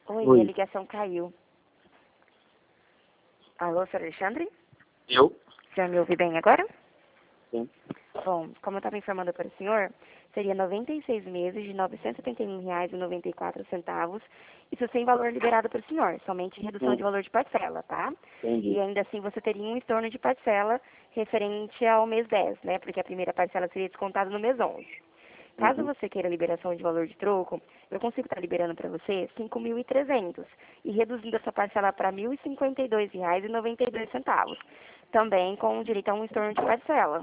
Oi, Oi. a ligação caiu. Alô, Sr. Alexandre? Eu? Já me ouve bem agora? Sim. Bom, como eu estava informando para o senhor, seria 96 meses de R$ 971,94. Isso sem valor liberado para o senhor, somente redução de valor de parcela, tá? Entendi. E ainda assim você teria um estorno de parcela referente ao mês 10, né? Porque a primeira parcela seria descontada no mês 11. Caso você queira liberação de valor de troco, eu consigo estar liberando para você 5.300 e reduzindo essa parcela para R$ 1.052,92, também com direito a um estorno de parcela.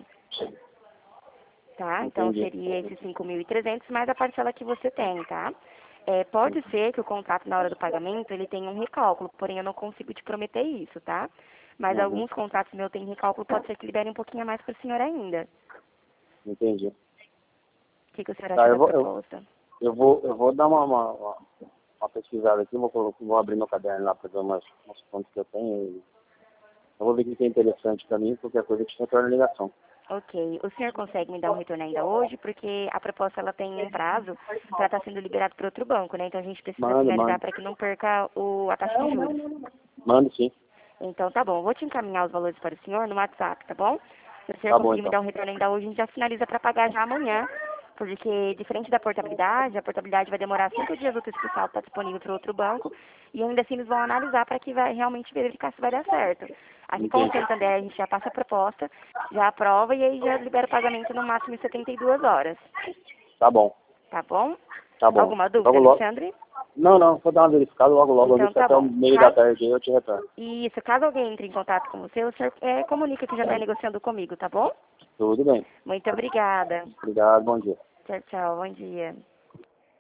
Tá? Então Entendi. seria esses 5.300 mais a parcela que você tem, tá? Pode ser que o contrato na hora do pagamento ele tenha um recálculo, porém eu não consigo te prometer isso, tá? Mas Uhum. alguns contratos meus têm recálculo, pode ser que libere um pouquinho a mais para o senhor ainda. Entendi. O que o senhor acha Tá, da proposta? eu vou dar uma pesquisada aqui, vou abrir meu caderno lá para ver umas fontes que eu tenho. Eu vou ver o que é interessante para mim, qualquer coisa que te retorna a ligação. Ok. O senhor consegue me dar um retorno ainda hoje? Porque a proposta ela tem um prazo para estar sendo liberado para outro banco, né? Então a gente precisa finalizar Mando. para que não perca a taxa de juros. Mando sim. Então tá bom. Vou te encaminhar os valores para o senhor no WhatsApp, tá bom? Se o senhor Tá bom conseguir me então. dar um retorno ainda hoje, a gente já finaliza para pagar já amanhã. Porque, diferente da portabilidade, a portabilidade vai demorar 5 dias úteis para o saldo estar disponível para outro banco. E ainda assim eles vão analisar para que vai realmente verificar se vai dar certo. Aqui com o Entendi. Santander a gente já passa a proposta, já aprova e aí já libera o pagamento no máximo em 72 horas. Tá bom. Tá bom? Tá bom. Alguma dúvida, Logo. Alexandre? Não, vou dar uma verificada logo. Eu Então vejo tá até o bom. meio da tarde aí eu te retorno. Isso, caso alguém entre em contato com você, o senhor comunica que já está negociando comigo, tá bom? Tudo bem. Muito obrigada. Obrigado, bom dia. Tchau, tchau. Bom dia.